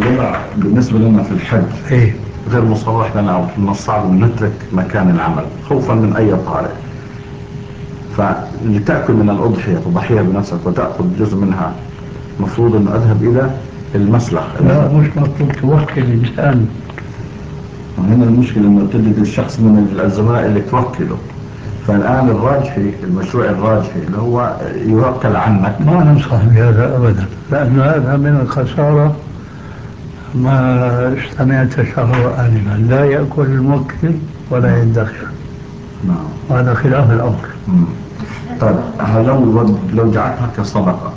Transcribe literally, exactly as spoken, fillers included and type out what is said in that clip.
بالنسبة لنا في الحج إيه غير مصرح لنا أو من الصعب أن نترك مكان العمل خوفا من أي طارئ، فلتأكل من الأضحية تضحيها بنفسك وتأخذ جزء منها، مفروض أن أذهب إلى المسلخ. لا مش مطلوب توكل الإنسان. هنا المشكلة أنه تجد الشخص من الزملاء اللي توكله، فالآن الراجحي المشروع الراجحي اللي هو يوكل عنك. ما ننصح بهذا أبدا، لأن هذا من الخسارة ما سمعت شهر آنفا، لا يأكل الموكل ولا يدخر. نعم. وهذا خلاف الأمر. طيب لو لو جعلتها كصدقة